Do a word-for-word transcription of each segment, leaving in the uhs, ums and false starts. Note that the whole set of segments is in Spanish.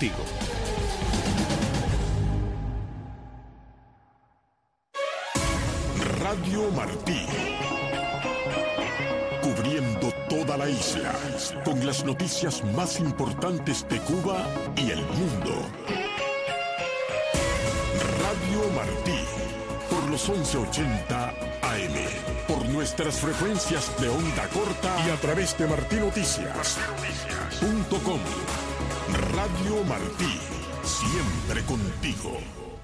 contigo. Radio Martí. Cubriendo toda la isla, con las noticias más importantes de Cuba y el mundo. Radio Martí, por los once ochenta A M, por nuestras frecuencias de onda corta y a través de martinoticias punto com. Radio Martí, siempre contigo.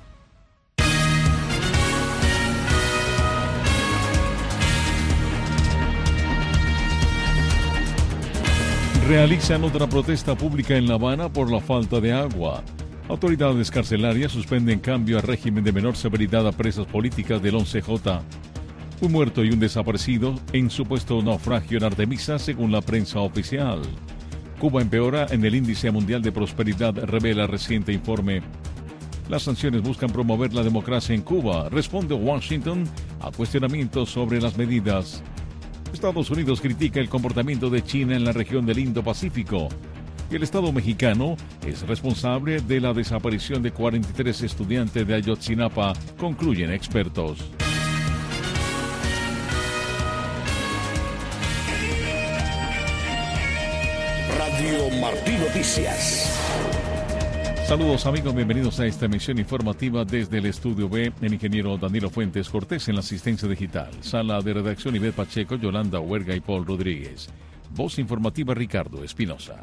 Realizan otra protesta pública en La Habana por la falta de agua. Autoridades carcelarias suspenden cambio a régimen de menor severidad a presas políticas del once J. Un muerto y un desaparecido en supuesto naufragio en Artemisa, según la prensa oficial. Cuba empeora en el índice mundial de prosperidad, revela reciente informe. Las sanciones buscan promover la democracia en Cuba, responde Washington a cuestionamientos sobre las medidas. Estados Unidos critica el comportamiento de China en la región del Indo-Pacífico. Y el Estado mexicano es responsable de la desaparición de cuarenta y tres estudiantes de Ayotzinapa, concluyen expertos. Radio Martí Noticias. Saludos amigos, bienvenidos a esta emisión informativa desde el Estudio B, el ingeniero Danilo Fuentes Cortés en la asistencia digital, sala de redacción Ivette Pacheco, Yolanda Huerga y Paul Rodríguez. Voz informativa Ricardo Espinosa.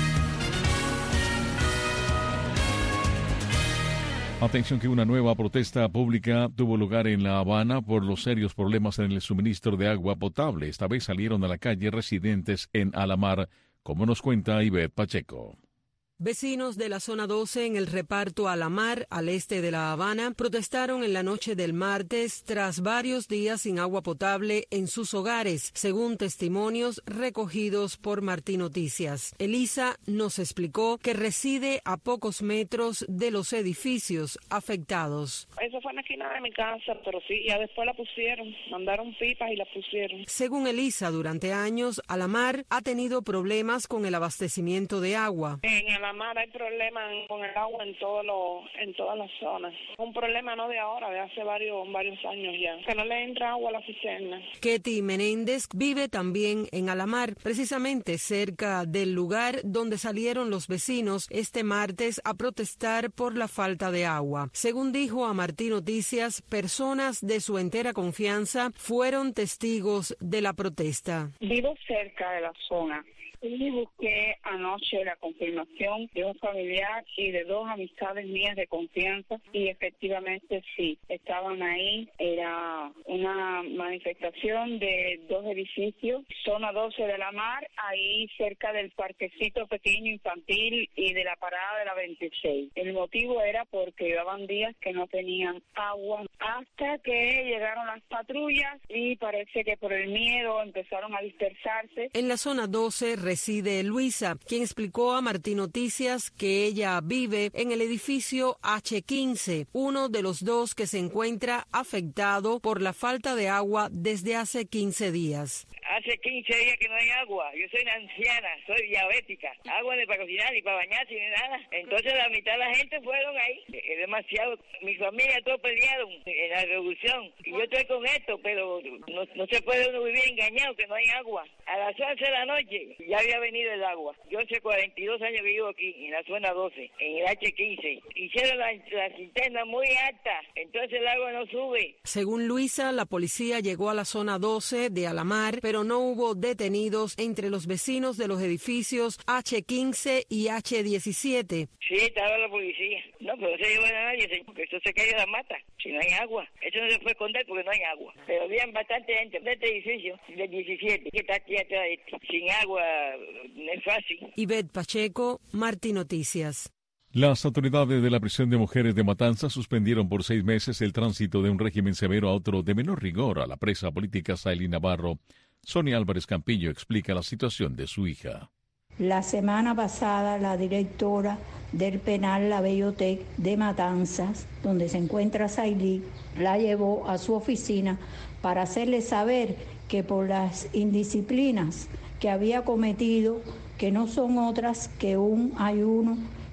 Atención que una nueva protesta pública tuvo lugar en La Habana por los serios problemas en el suministro de agua potable. Esta vez salieron a la calle residentes en Alamar, como nos cuenta Ivette Pacheco. Vecinos de la zona doce en el reparto Alamar, al este de La Habana, protestaron en la noche del martes tras varios días sin agua potable en sus hogares, según testimonios recogidos por Martí Noticias. Elisa nos explicó que reside a pocos metros de los edificios afectados. Eso fue en la esquina de mi casa, pero sí, ya después la pusieron, mandaron pipas y la pusieron. Según Elisa, durante años, Alamar ha tenido problemas con el abastecimiento de agua. En Alamar hay problemas con el agua en todo lo, en todas las zonas. Un problema no de ahora, de hace varios varios años ya, que no le entra agua a la cisterna. Ketty Menéndez vive también en Alamar, precisamente cerca del lugar donde salieron los vecinos este martes a protestar por la falta de agua. Según dijo a Martí Noticias, personas de su entera confianza fueron testigos de la protesta. Vivo cerca de la zona. Y busqué anoche la confirmación de un familiar y de dos amistades mías de confianza y efectivamente sí, estaban ahí. Era una manifestación de dos edificios, zona doce de La Mar, ahí cerca del parquecito pequeño infantil y de la parada de la veintiséis. El motivo era porque llevaban días que no tenían agua hasta que llegaron las patrullas y parece que por el miedo empezaron a dispersarse. En la zona doce reside Luisa, quien explicó a Martí Noticias que ella vive en el edificio hache quince, uno de los dos que se encuentra afectado por la falta de agua desde hace quince días. Hace quince días que no hay agua. Yo soy una anciana, soy diabética. Agua ni para cocinar, ni para bañarse, ni nada. Entonces la mitad de la gente fueron ahí. Es demasiado. Mi familia todos pelearon en la revolución. Y yo estoy con esto, pero no, no se puede uno vivir engañado que no hay agua. A las once de la noche ya había venido el agua. Yo hace cuarenta y dos años que vivo aquí, en la zona doce, en el hache quince. Hicieron la, la cisterna muy alta, entonces el agua no sube. Según Luisa, la policía llegó a la zona doce de Alamar, pero no hubo detenidos entre los vecinos de los edificios hache quince y hache diecisiete. Sí, estaba la policía. No, pero no se llevó a nadie, señor, porque eso se cayó la mata. Si no hay agua, eso no se puede esconder porque no hay agua. Pero habían bastante gente de este edificio, del diecisiete, que está aquí atrás, sin agua, no es fácil. Ivette Pacheco, Martí Noticias. Las autoridades de la prisión de mujeres de Matanzas suspendieron por seis meses el tránsito de un régimen severo a otro de menor rigor a la presa política Saily Navarro. Sonia Álvarez Campillo explica la situación de su hija. La semana pasada, la directora del penal La Bellotec de Matanzas, donde se encuentra Saily, la llevó a su oficina para hacerle saber que por las indisciplinas que había cometido, que no son otras que un ayuno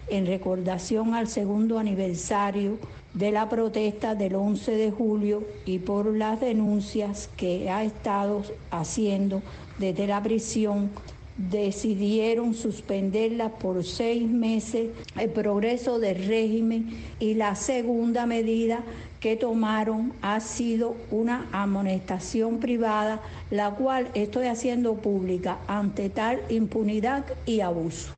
en recordación al segundo aniversario de la protesta del once de julio y por las denuncias que ha estado haciendo desde la prisión, decidieron suspenderla por seis meses el progreso del régimen, y la segunda medida que tomaron ha sido una amonestación privada, la cual estoy haciendo pública ante tal impunidad y abuso.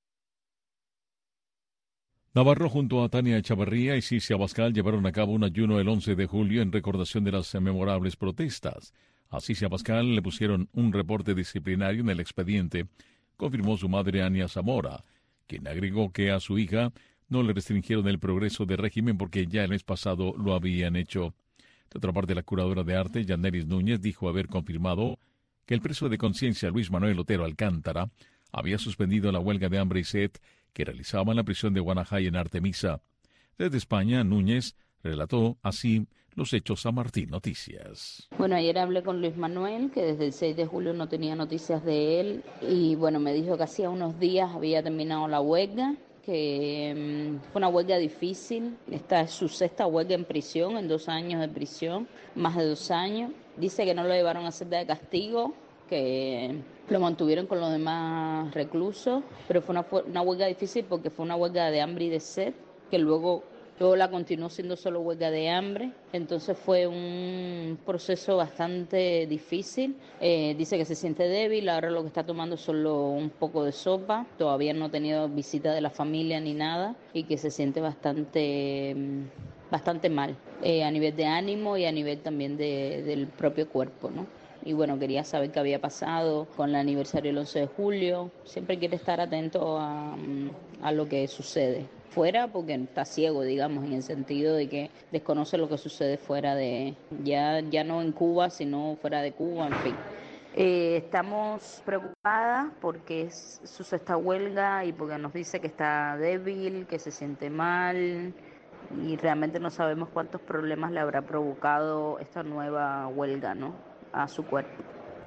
Navarro junto a Tania Echavarría y Cici Abascal llevaron a cabo un ayuno el once de julio en recordación de las memorables protestas. A Cici Abascal le pusieron un reporte disciplinario en el expediente, confirmó su madre Ania Zamora, quien agregó que a su hija no le restringieron el progreso del régimen porque ya el mes pasado lo habían hecho. De otra parte, la curadora de arte, Yaneris Núñez, dijo haber confirmado que el preso de conciencia Luis Manuel Otero Alcántara había suspendido la huelga de hambre y sed que realizaba en la prisión de Guanajay en Artemisa. Desde España, Núñez relató así los hechos a Martín Noticias. Bueno, ayer hablé con Luis Manuel, que desde el seis de julio no tenía noticias de él, y bueno, me dijo que hacía unos días había terminado la huelga, que um, fue una huelga difícil. Esta es su sexta huelga en prisión, en dos años de prisión, más de dos años. Dice que no lo llevaron a celda de castigo, que lo mantuvieron con los demás reclusos, pero fue una, una huelga difícil porque fue una huelga de hambre y de sed, que luego... Luego la continuó siendo solo huelga de hambre, entonces fue un proceso bastante difícil. Eh, dice que se siente débil, ahora lo que está tomando es solo un poco de sopa, todavía no ha tenido visita de la familia ni nada, y que se siente bastante, bastante mal, eh, a nivel de ánimo y a nivel también de, del propio cuerpo, ¿no? Y bueno, quería saber qué había pasado con el aniversario del once de julio, siempre quiere estar atento a, a lo que sucede fuera, porque está ciego, digamos, en el sentido de que desconoce lo que sucede fuera de, ya, ya no en Cuba, sino fuera de Cuba, en fin. Eh, estamos preocupadas porque es su sexta huelga y porque nos dice que está débil, que se siente mal, y realmente no sabemos cuántos problemas le habrá provocado esta nueva huelga, ¿no?, a su cuerpo.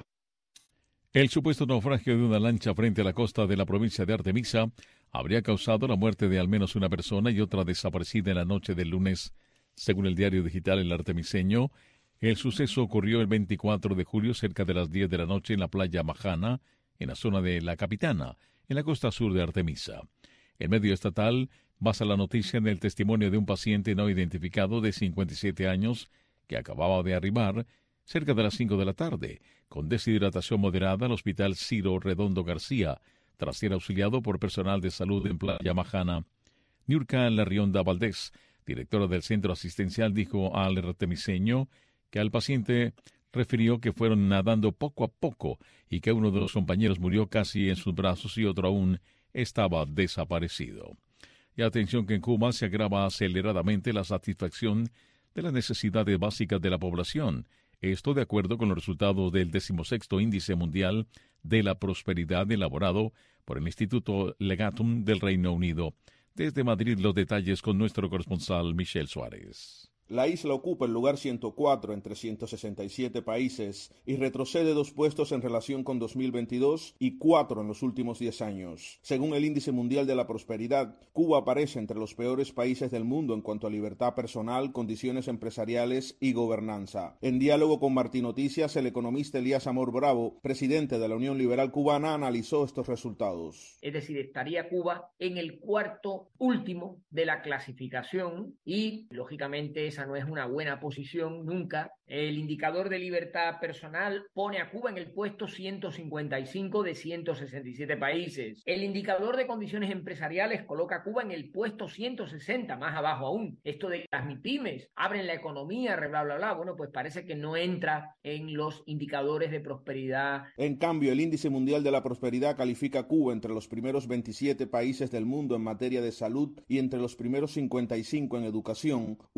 El supuesto naufragio de una lancha frente a la costa de la provincia de Artemisa habría causado la muerte de al menos una persona y otra desaparecida en la noche del lunes. Según el diario digital El Artemiseño, el suceso ocurrió el veinticuatro de julio cerca de las diez de la noche en la playa Majana, en la zona de La Capitana, en la costa sur de Artemisa. El medio estatal basa la noticia en el testimonio de un paciente no identificado de cincuenta y siete años que acababa de arribar cerca de las cinco de la tarde, con deshidratación moderada al hospital Ciro Redondo García, tras ser auxiliado por personal de salud en Playa Majana. Niurka Larrionda Valdés, directora del centro asistencial, dijo al Artemiseño que al paciente refirió que fueron nadando poco a poco y que uno de los compañeros murió casi en sus brazos y otro aún estaba desaparecido. Y atención que en Cuba se agrava aceleradamente la satisfacción de las necesidades básicas de la población. Esto de acuerdo con los resultados del decimosexto Índice Mundial de la Prosperidad elaborado por el Instituto Legatum del Reino Unido. Desde Madrid los detalles con nuestro corresponsal Michel Suárez. La isla ocupa el lugar ciento cuatro entre ciento sesenta y siete países y retrocede dos puestos en relación con dos mil veintidós y cuatro en los últimos diez años. Según el Índice Mundial de la Prosperidad, Cuba aparece entre los peores países del mundo en cuanto a libertad personal, condiciones empresariales y gobernanza. En diálogo con Martín Noticias, el economista Elías Amor Bravo, presidente de la Unión Liberal Cubana, analizó estos resultados. Es decir, estaría Cuba en el cuarto último de la clasificación y, lógicamente, esa no es una buena posición nunca. El indicador de libertad personal pone a Cuba en el puesto ciento cincuenta y cinco de ciento sesenta y siete países. El indicador de condiciones empresariales coloca a Cuba en el puesto ciento sesenta, más abajo aún. Esto de las MIPYMES abren la economía, bla, bla, bla, bueno, pues parece que no entra en los indicadores de prosperidad. En cambio, el Índice Mundial de la Prosperidad califica a Cuba entre los primeros veintisiete países del mundo en materia de salud y entre los primeros cincuenta y cinco en educación, unos datos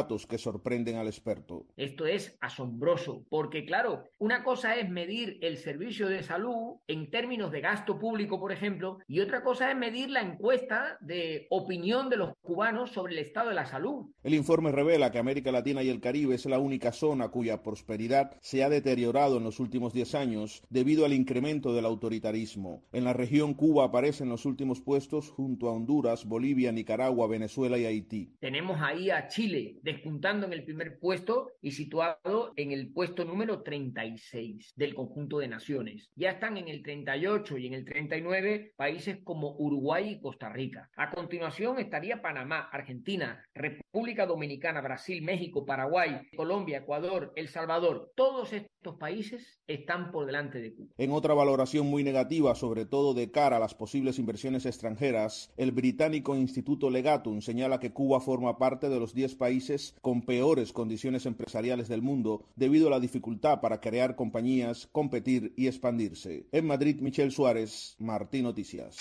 datos que sorprenden al experto. Esto es asombroso, porque claro, una cosa es medir el servicio de salud en términos de gasto público, por ejemplo, y otra cosa es medir la encuesta de opinión de los cubanos sobre el estado de la salud. El informe revela que América Latina y el Caribe es la única zona cuya prosperidad se ha deteriorado en los últimos diez años debido al incremento del autoritarismo. En la región, Cuba aparece en los últimos puestos junto a Honduras, Bolivia, Nicaragua, Venezuela y Haití. Tenemos ahí a Chile despuntando en el primer puesto y situado en el puesto número treinta y seis del conjunto de naciones. Ya están en el treinta y ocho y en el treinta y nueve países como Uruguay y Costa Rica. A continuación estaría Panamá, Argentina, República Dominicana, Brasil, México, Paraguay, Colombia, Ecuador, El Salvador. Todos estos países están por delante de Cuba. En otra valoración muy negativa, sobre todo de cara a las posibles inversiones extranjeras, el británico Instituto Legatum señala que Cuba forma parte de los diez países con peores condiciones empresariales del mundo debido a la dificultad para crear compañías, competir y expandirse. En Madrid, Michelle Suárez, Martí Noticias.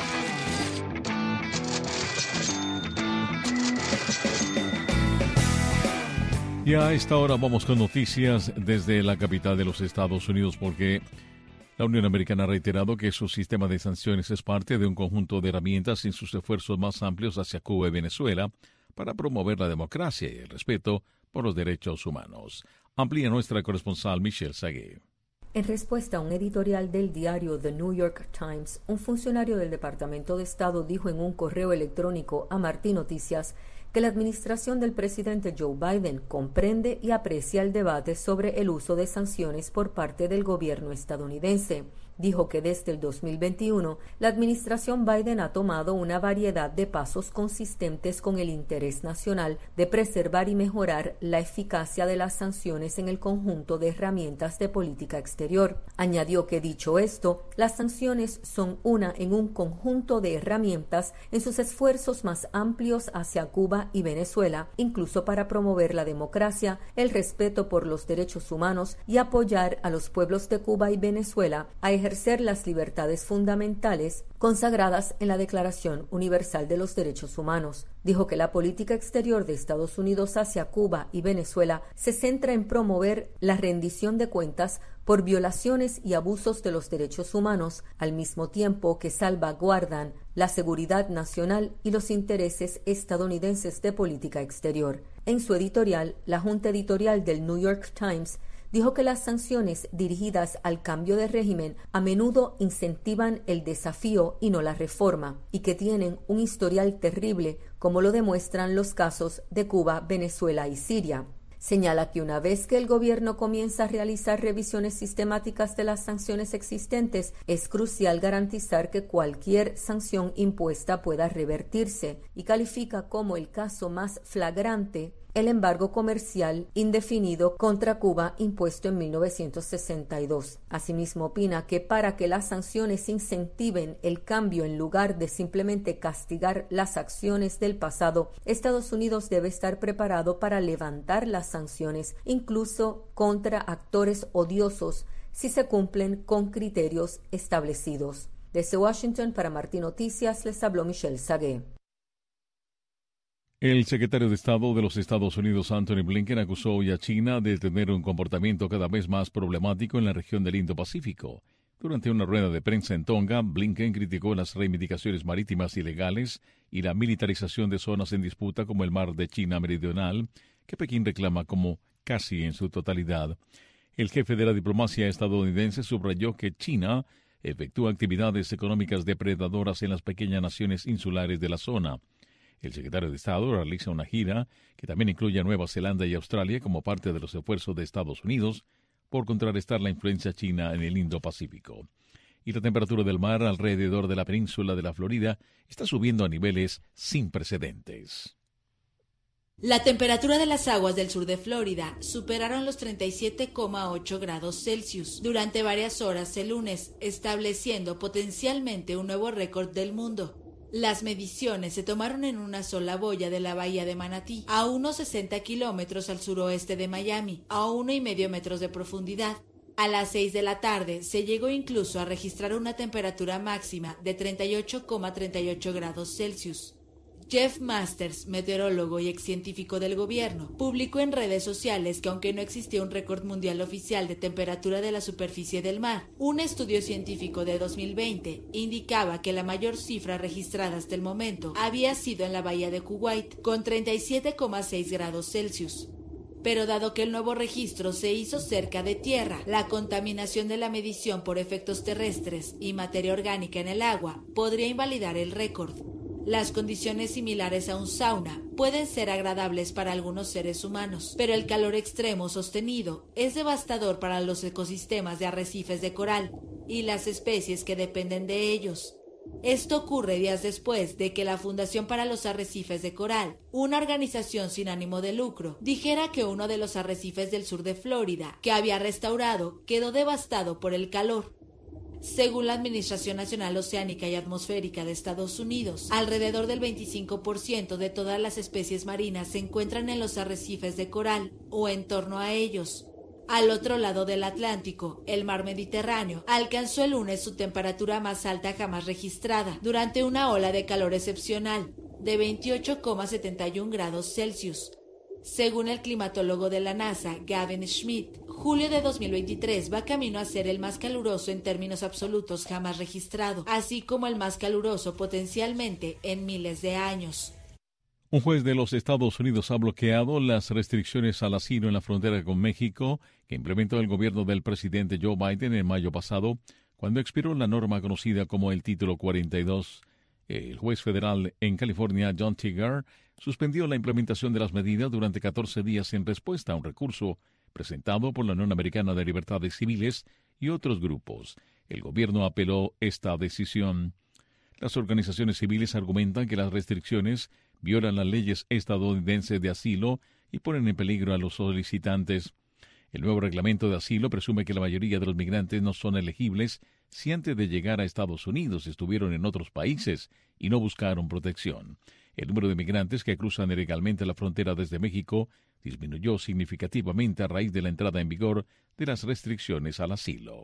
Y a esta hora vamos con noticias desde la capital de los Estados Unidos, porque la Unión Americana ha reiterado que su sistema de sanciones es parte de un conjunto de herramientas en sus esfuerzos más amplios hacia Cuba y Venezuela para promover la democracia y el respeto por los derechos humanos. Amplía nuestra corresponsal Michelle Sagué. En respuesta a un editorial del diario The New York Times, un funcionario del Departamento de Estado dijo en un correo electrónico a Martí Noticias que la administración del presidente Joe Biden comprende y aprecia el debate sobre el uso de sanciones por parte del gobierno estadounidense. Dijo que desde el dos mil veintiuno la administración Biden ha tomado una variedad de pasos consistentes con el interés nacional de preservar y mejorar la eficacia de las sanciones en el conjunto de herramientas de política exterior. Añadió que, dicho esto, las sanciones son una en un conjunto de herramientas en sus esfuerzos más amplios hacia Cuba y Venezuela, incluso para promover la democracia, el respeto por los derechos humanos y apoyar a los pueblos de Cuba y Venezuela a ejercer las libertades fundamentales consagradas en la Declaración Universal de los Derechos Humanos. Dijo que la política exterior de Estados Unidos hacia Cuba y Venezuela se centra en promover la rendición de cuentas por violaciones y abusos de los derechos humanos, al mismo tiempo que salvaguardan la seguridad nacional y los intereses estadounidenses de política exterior. En su editorial, la Junta Editorial del New York Times dijo que las sanciones dirigidas al cambio de régimen a menudo incentivan el desafío y no la reforma, y que tienen un historial terrible, como lo demuestran los casos de Cuba, Venezuela y Siria. Señala que una vez que el gobierno comienza a realizar revisiones sistemáticas de las sanciones existentes, es crucial garantizar que cualquier sanción impuesta pueda revertirse, y califica como el caso más flagrante el embargo comercial indefinido contra Cuba impuesto en mil novecientos sesenta y dos. Asimismo, opina que para que las sanciones incentiven el cambio en lugar de simplemente castigar las acciones del pasado, Estados Unidos debe estar preparado para levantar las sanciones, incluso contra actores odiosos, si se cumplen con criterios establecidos. Desde Washington, para Martí Noticias, les habló Michelle Sagué. El secretario de Estado de los Estados Unidos, Anthony Blinken, acusó hoy a China de tener un comportamiento cada vez más problemático en la región del Indo-Pacífico. Durante una rueda de prensa en Tonga, Blinken criticó las reivindicaciones marítimas ilegales y la militarización de zonas en disputa como el Mar de China Meridional, que Pekín reclama como casi en su totalidad. El jefe de la diplomacia estadounidense subrayó que China efectúa actividades económicas depredadoras en las pequeñas naciones insulares de la zona. El secretario de Estado realiza una gira que también incluye a Nueva Zelanda y Australia como parte de los esfuerzos de Estados Unidos por contrarrestar la influencia china en el Indo-Pacífico. Y la temperatura del mar alrededor de la península de la Florida está subiendo a niveles sin precedentes. La temperatura de las aguas del sur de Florida superaron los treinta y siete coma ocho grados Celsius durante varias horas el lunes, estableciendo potencialmente un nuevo récord del mundo. Las mediciones se tomaron en una sola boya de la bahía de Manatí, a unos sesenta kilómetros al suroeste de Miami, a uno y medio metros de profundidad. A las seis de la tarde se llegó incluso a registrar una temperatura máxima de treinta y ocho coma treinta y ocho grados Celsius. Jeff Masters, meteorólogo y excientífico del gobierno, publicó en redes sociales que aunque no existía un récord mundial oficial de temperatura de la superficie del mar, un estudio científico de dos mil veinte indicaba que la mayor cifra registrada hasta el momento había sido en la bahía de Kuwait, con treinta y siete coma seis grados Celsius. Pero dado que el nuevo registro se hizo cerca de tierra, la contaminación de la medición por efectos terrestres y materia orgánica en el agua podría invalidar el récord. Las condiciones similares a un sauna pueden ser agradables para algunos seres humanos, pero el calor extremo sostenido es devastador para los ecosistemas de arrecifes de coral y las especies que dependen de ellos. Esto ocurre días después de que la Fundación para los Arrecifes de Coral, una organización sin ánimo de lucro, dijera que uno de los arrecifes del sur de Florida, que había restaurado, quedó devastado por el calor. Según la Administración Nacional Oceánica y Atmosférica de Estados Unidos, alrededor del veinticinco por ciento de todas las especies marinas se encuentran en los arrecifes de coral o en torno a ellos. Al otro lado del Atlántico, el mar Mediterráneo alcanzó el lunes su temperatura más alta jamás registrada, durante una ola de calor excepcional, de veintiocho coma setenta y un grados Celsius. Según el climatólogo de la NASA, Gavin Schmidt, julio de dos mil veintitrés va camino a ser el más caluroso en términos absolutos jamás registrado, así como el más caluroso potencialmente en miles de años. Un juez de los Estados Unidos ha bloqueado las restricciones al asilo en la frontera con México que implementó el gobierno del presidente Joe Biden en mayo pasado, cuando expiró la norma conocida como el Título cuarenta y dos. El juez federal en California, John Tigar, suspendió la implementación de las medidas durante catorce días en respuesta a un recurso presentado por la Unión Americana de Libertades Civiles y otros grupos. El gobierno apeló esta decisión. Las organizaciones civiles argumentan que las restricciones violan las leyes estadounidenses de asilo y ponen en peligro a los solicitantes. El nuevo reglamento de asilo presume que la mayoría de los migrantes no son elegibles si antes de llegar a Estados Unidos estuvieron en otros países y no buscaron protección. El número de migrantes que cruzan ilegalmente la frontera desde México disminuyó significativamente a raíz de la entrada en vigor de las restricciones al asilo.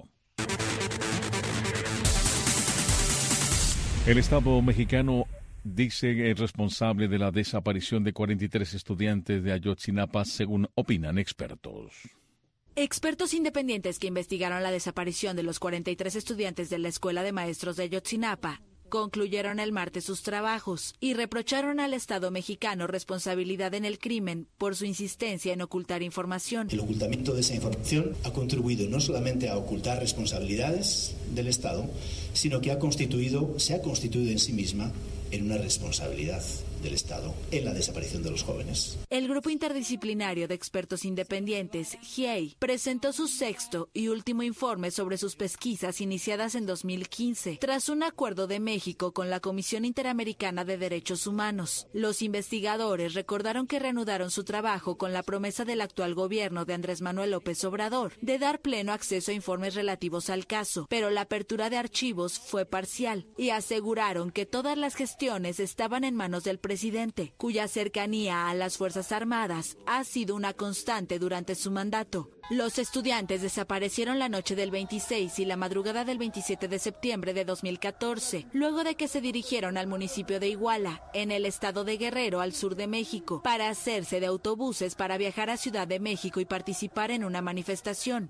El Estado mexicano dice es responsable de la desaparición de cuarenta y tres estudiantes de Ayotzinapa, según opinan expertos. Expertos independientes que investigaron la desaparición de los cuarenta y tres estudiantes de la Escuela de Maestros de Ayotzinapa concluyeron el martes sus trabajos y reprocharon al Estado mexicano responsabilidad en el crimen por su insistencia en ocultar información. El ocultamiento de esa información ha contribuido no solamente a ocultar responsabilidades del Estado, sino que ha constituido, se ha constituido en sí misma en una responsabilidad del Estado en la desaparición de los jóvenes. El Grupo Interdisciplinario de Expertos Independientes, G I E I, presentó su sexto y último informe sobre sus pesquisas iniciadas en dos mil quince, tras un acuerdo de México con la Comisión Interamericana de Derechos Humanos. Los investigadores recordaron que reanudaron su trabajo con la promesa del actual gobierno de Andrés Manuel López Obrador de dar pleno acceso a informes relativos al caso, pero la apertura de archivos fue parcial y aseguraron que todas las gestiones estaban en manos del presidente, cuya cercanía a las Fuerzas Armadas ha sido una constante durante su mandato. Los estudiantes desaparecieron la noche del veintiséis y la madrugada del veintisiete de septiembre de dos mil catorce, luego de que se dirigieron al municipio de Iguala, en el estado de Guerrero, al sur de México, para hacerse de autobuses para viajar a Ciudad de México y participar en una manifestación.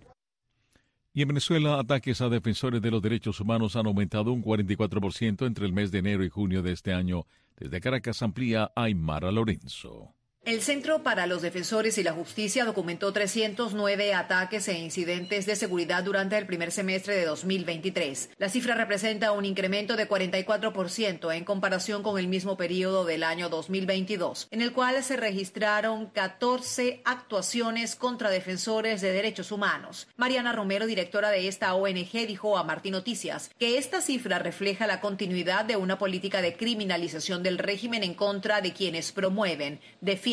Y en Venezuela, ataques a defensores de los derechos humanos han aumentado un cuarenta y cuatro por ciento entre el mes de enero y junio de este año. Desde Caracas amplía Aymara Lorenzo. El Centro para los Defensores y la Justicia documentó trescientos nueve ataques e incidentes de seguridad durante el primer semestre de dos mil veintitrés. La cifra representa un incremento de cuarenta y cuatro por ciento en comparación con el mismo periodo del año dos mil veintidós, en el cual se registraron catorce actuaciones contra defensores de derechos humanos. Mariana Romero, directora de esta O N G, dijo a Martín Noticias que esta cifra refleja la continuidad de una política de criminalización del régimen en contra de quienes promueven, defienden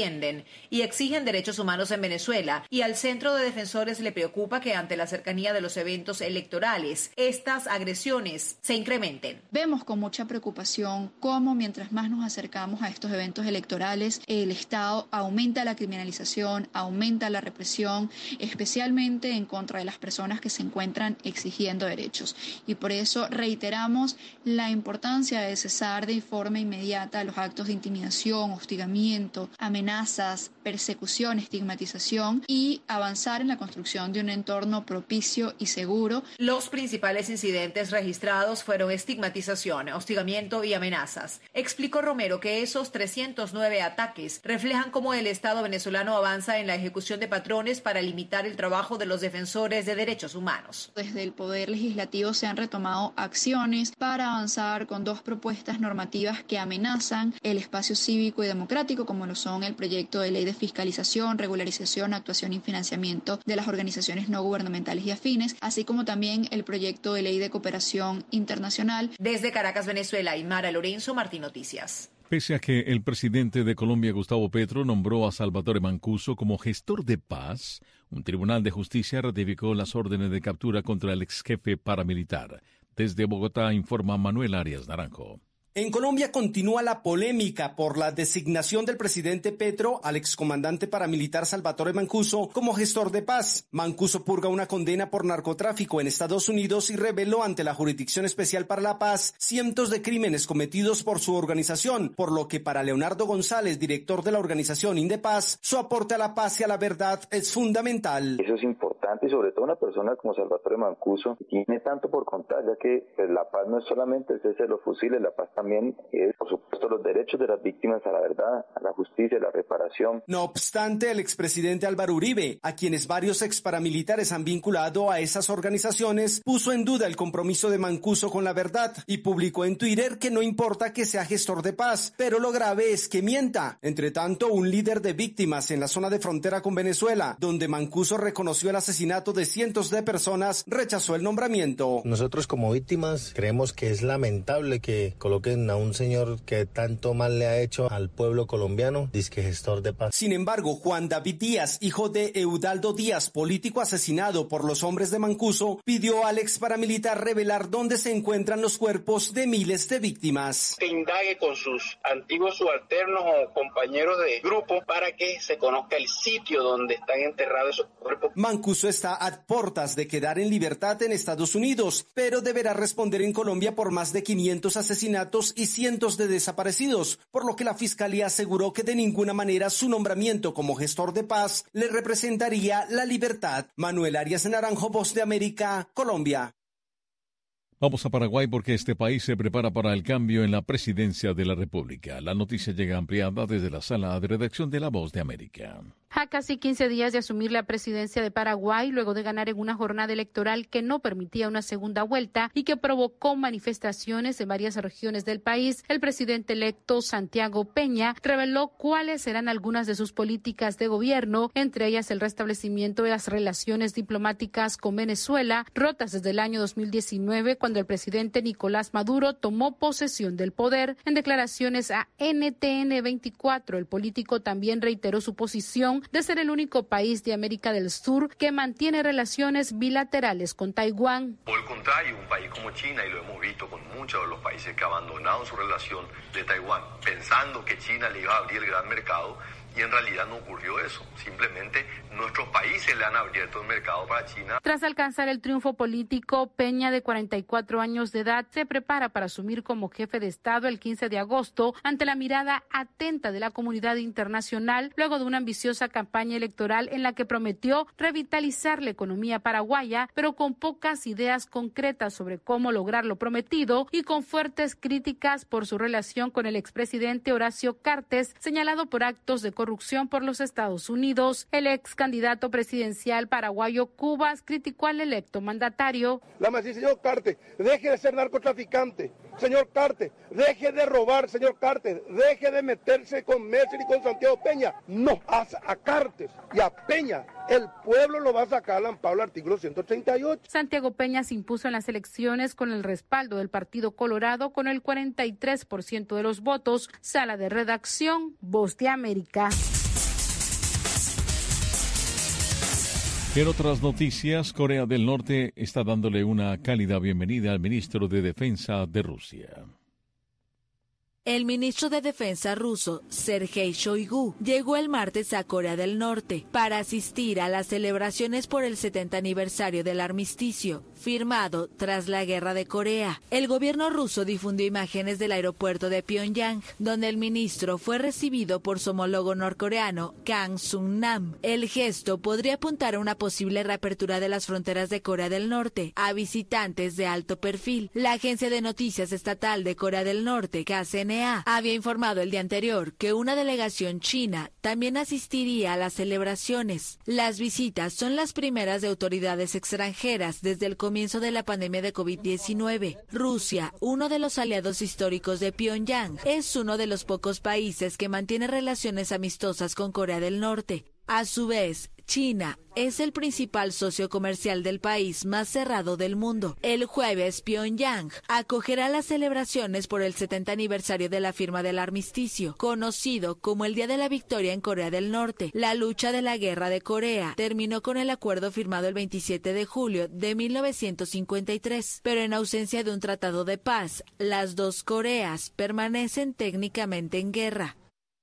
defienden y exigen derechos humanos en Venezuela, y al Centro de Defensores le preocupa que ante la cercanía de los eventos electorales, estas agresiones se incrementen. Vemos con mucha preocupación cómo mientras más nos acercamos a estos eventos electorales, el Estado aumenta la criminalización, aumenta la represión, especialmente en contra de las personas que se encuentran exigiendo derechos. Y por eso reiteramos la importancia de cesar de forma inmediata los actos de intimidación, hostigamiento, amenazas, persecución, estigmatización y avanzar en la construcción de un entorno propicio y seguro. Los principales incidentes registrados fueron estigmatización, hostigamiento y amenazas. Explicó Romero que esos trescientos nueve ataques reflejan cómo el Estado venezolano avanza en la ejecución de patrones para limitar el trabajo de los defensores de derechos humanos. Desde el Poder Legislativo se han retomado acciones para avanzar con dos propuestas normativas que amenazan el espacio cívico y democrático, como lo son el proyecto de ley de fiscalización, regularización, actuación y financiamiento de las organizaciones no gubernamentales y afines, así como también el proyecto de ley de cooperación internacional. Desde Caracas, Venezuela, Aymara Lorenzo, Martín Noticias. Pese a que el presidente de Colombia, Gustavo Petro, nombró a Salvatore Mancuso como gestor de paz, un tribunal de justicia ratificó las órdenes de captura contra el ex jefe paramilitar. Desde Bogotá informa Manuel Arias Naranjo. En Colombia continúa la polémica por la designación del presidente Petro al excomandante paramilitar Salvatore Mancuso como gestor de paz. Mancuso purga una condena por narcotráfico en Estados Unidos y reveló ante la Jurisdicción Especial para la Paz cientos de crímenes cometidos por su organización, por lo que para Leonardo González, director de la organización Indepaz, su aporte a la paz y a la verdad es fundamental. Eso es importante y sobre todo una persona como Salvatore Mancuso tiene tanto por contar, ya que pues, la paz no es solamente el cese de los fusiles, la paz también También es, por supuesto, los derechos de las víctimas a la verdad, a la justicia, a la reparación. No obstante, el expresidente Álvaro Uribe, a quienes varios exparamilitares han vinculado a esas organizaciones, puso en duda el compromiso de Mancuso con la verdad y publicó en Twitter que no importa que sea gestor de paz, pero lo grave es que mienta. Entre tanto, un líder de víctimas en la zona de frontera con Venezuela, donde Mancuso reconoció el asesinato de cientos de personas, rechazó el nombramiento. Nosotros como víctimas creemos que es lamentable que coloquen a un señor que tanto mal le ha hecho al pueblo colombiano, disque gestor de paz. Sin embargo, Juan David Díaz, hijo de Eudaldo Díaz, político asesinado por los hombres de Mancuso, pidió al ex paramilitar revelar dónde se encuentran los cuerpos de miles de víctimas. Que indague con sus antiguos subalternos o compañeros de grupo para que se conozca el sitio donde están enterrados esos cuerpos. Mancuso está a puertas de quedar en libertad en Estados Unidos, pero deberá responder en Colombia por más de quinientos asesinatos y cientos de desaparecidos, por lo que la Fiscalía aseguró que de ninguna manera su nombramiento como gestor de paz le representaría la libertad. Manuel Arias Naranjo, Voz de América, Colombia. Vamos a Paraguay porque este país se prepara para el cambio en la presidencia de la República. La noticia llega ampliada desde la sala de redacción de La Voz de América. A casi quince días de asumir la presidencia de Paraguay, luego de ganar en una jornada electoral que no permitía una segunda vuelta y que provocó manifestaciones en varias regiones del país, el presidente electo Santiago Peña reveló cuáles serán algunas de sus políticas de gobierno, entre ellas el restablecimiento de las relaciones diplomáticas con Venezuela, rotas desde el año dos mil diecinueve, cuando el presidente Nicolás Maduro tomó posesión del poder. En declaraciones a N T N veinticuatro, el político también reiteró su posición de ser el único país de América del Sur que mantiene relaciones bilaterales con Taiwán. Por el contrario, un país como China, y lo hemos visto con muchos de los países que abandonaron su relación de Taiwán, pensando que China le iba a abrir el gran mercado, y en realidad no ocurrió eso. Simplemente nuestros países le han abierto el mercado para China. Tras alcanzar el triunfo político, Peña, de cuarenta y cuatro años de edad, se prepara para asumir como jefe de Estado el quince de agosto ante la mirada atenta de la comunidad internacional, luego de una ambiciosa campaña electoral en la que prometió revitalizar la economía paraguaya, pero con pocas ideas concretas sobre cómo lograr lo prometido y con fuertes críticas por su relación con el expresidente Horacio Cartes, señalado por actos de corrupción por los Estados Unidos. El ex candidato presidencial paraguayo Cubas criticó al electo mandatario. La mayoría, señor Cartes, deje de ser narcotraficante. Señor Cartes, deje de robar. Señor Cartes, deje de meterse con Messi y con Santiago Peña. No, a, a Cartes y a Peña el pueblo lo va a sacar al amparo del artículo ciento treinta y ocho. Santiago Peña se impuso en las elecciones con el respaldo del Partido Colorado con el cuarenta y tres por ciento de los votos. Sala de redacción, Voz de América. En otras noticias, Corea del Norte está dándole una cálida bienvenida al ministro de Defensa de Rusia. El ministro de Defensa ruso, Sergei Shoigu, llegó el martes a Corea del Norte para asistir a las celebraciones por el setenta aniversario del armisticio, firmado tras la Guerra de Corea. El gobierno ruso difundió imágenes del aeropuerto de Pyongyang, donde el ministro fue recibido por su homólogo norcoreano, Kang Sung-nam. El gesto podría apuntar a una posible reapertura de las fronteras de Corea del Norte a visitantes de alto perfil. La agencia de noticias estatal de Corea del Norte, K C N A, había informado el día anterior que una delegación china también asistiría a las celebraciones. Las visitas son las primeras de autoridades extranjeras desde el comienzo de la pandemia de COVID diecinueve. Rusia, uno de los aliados históricos de Pyongyang, es uno de los pocos países que mantiene relaciones amistosas con Corea del Norte. A su vez, China es el principal socio comercial del país más cerrado del mundo. El jueves, Pyongyang acogerá las celebraciones por el setenta aniversario de la firma del armisticio, conocido como el Día de la Victoria en Corea del Norte. La lucha de la Guerra de Corea terminó con el acuerdo firmado el veintisiete de julio de mil novecientos cincuenta y tres, pero en ausencia de un tratado de paz, las dos Coreas permanecen técnicamente en guerra.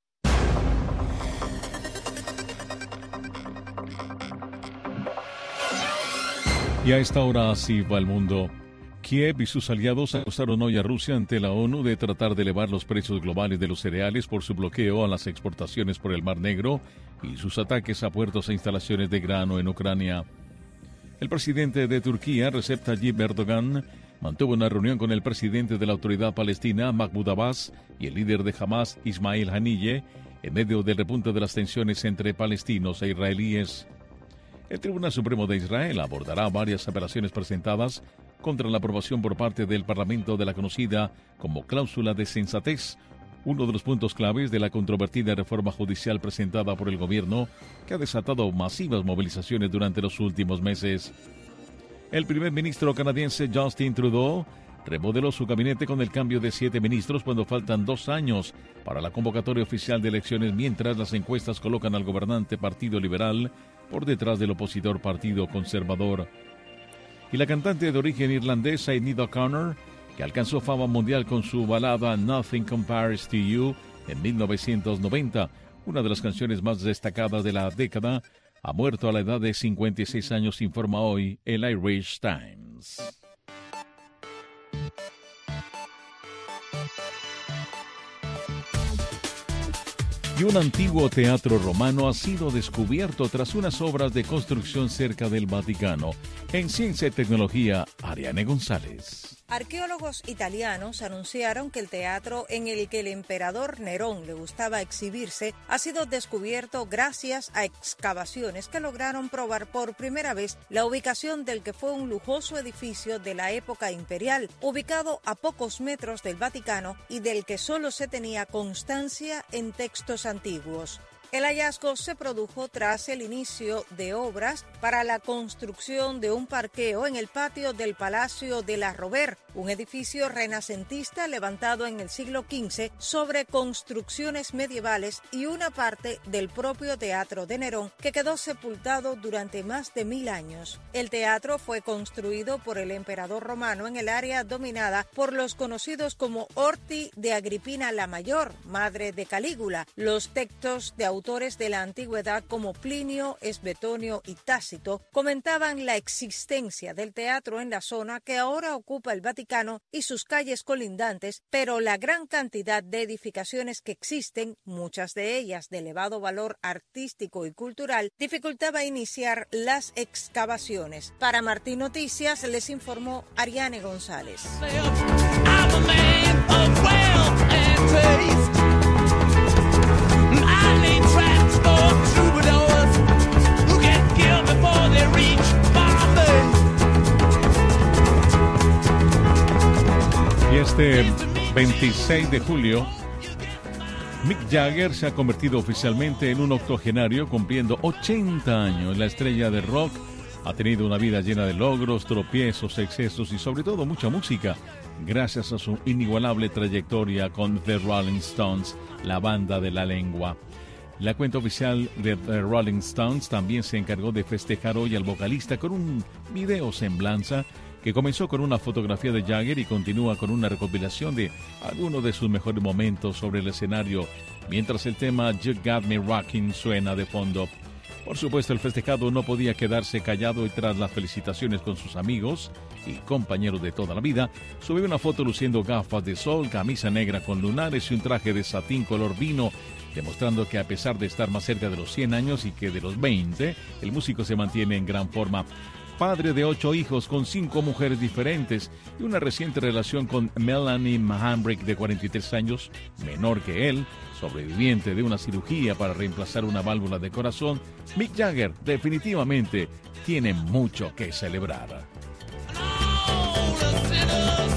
Y a esta hora así va el mundo. Kiev y sus aliados acusaron hoy a Rusia ante la ONU de tratar de elevar los precios globales de los cereales por su bloqueo a las exportaciones por el Mar Negro y sus ataques a puertos e instalaciones de grano en Ucrania. El presidente de Turquía, Recep Tayyip Erdogan, mantuvo una reunión con el presidente de la Autoridad Palestina, Mahmoud Abbas, y el líder de Hamas, Ismail Haniyeh, en medio del repunte de las tensiones entre palestinos e israelíes. El Tribunal Supremo de Israel abordará varias apelaciones presentadas contra la aprobación por parte del Parlamento de la conocida como cláusula de sensatez, uno de los puntos claves de la controvertida reforma judicial presentada por el gobierno, que ha desatado masivas movilizaciones durante los últimos meses. El primer ministro canadiense Justin Trudeau remodeló su gabinete con el cambio de siete ministros cuando faltan dos años para la convocatoria oficial de elecciones, mientras las encuestas colocan al gobernante Partido Liberal por detrás del opositor Partido Conservador. Y la cantante de origen irlandés Sinead O'Connor, que alcanzó fama mundial con su balada Nothing Compares to You en mil novecientos noventa, una de las canciones más destacadas de la década, ha muerto a la edad de cincuenta y seis años, informa hoy el Irish Times. Y un antiguo teatro romano ha sido descubierto tras unas obras de construcción cerca del Vaticano. En Ciencia y Tecnología, Ariane González. Arqueólogos italianos anunciaron que el teatro en el que el emperador Nerón le gustaba exhibirse ha sido descubierto gracias a excavaciones que lograron probar por primera vez la ubicación del que fue un lujoso edificio de la época imperial, ubicado a pocos metros del Vaticano y del que solo se tenía constancia en textos antiguos. El hallazgo se produjo tras el inicio de obras para la construcción de un parqueo en el patio del Palacio de la Rovere, un edificio renacentista levantado en el siglo quince sobre construcciones medievales, y una parte del propio teatro de Nerón que quedó sepultado durante más de mil años. El teatro fue construido por el emperador romano en el área dominada por los conocidos como Horti de Agripina la Mayor, madre de Calígula. Los textos de autores de la antigüedad como Plinio, Esbetonio y Tácito comentaban la existencia del teatro en la zona que ahora ocupa el Vaticano y sus calles colindantes, pero la gran cantidad de edificaciones que existen, muchas de ellas de elevado valor artístico y cultural, dificultaba iniciar las excavaciones. Para Martín Noticias les informó Ariane González. Y este veintiséis de julio, Mick Jagger se ha convertido oficialmente en un octogenario, cumpliendo ochenta años. La estrella de rock ha tenido una vida llena de logros, tropiezos, excesos y sobre todo mucha música, gracias a su inigualable trayectoria con The Rolling Stones, la banda de la lengua. La cuenta oficial de The Rolling Stones también se encargó de festejar hoy al vocalista con un video semblanza que comenzó con una fotografía de Jagger y continúa con una recopilación de algunos de sus mejores momentos sobre el escenario, mientras el tema You Got Me Rockin' suena de fondo. Por supuesto, el festejado no podía quedarse callado y tras las felicitaciones con sus amigos y compañeros de toda la vida, subió una foto luciendo gafas de sol, camisa negra con lunares y un traje de satín color vino, demostrando que a pesar de estar más cerca de los cien años y que de los veinte, el músico se mantiene en gran forma. Padre de ocho hijos con cinco mujeres diferentes y una reciente relación con Melanie Mahambrick, de cuarenta y tres años, menor que él, sobreviviente de una cirugía para reemplazar una válvula de corazón, Mick Jagger definitivamente tiene mucho que celebrar.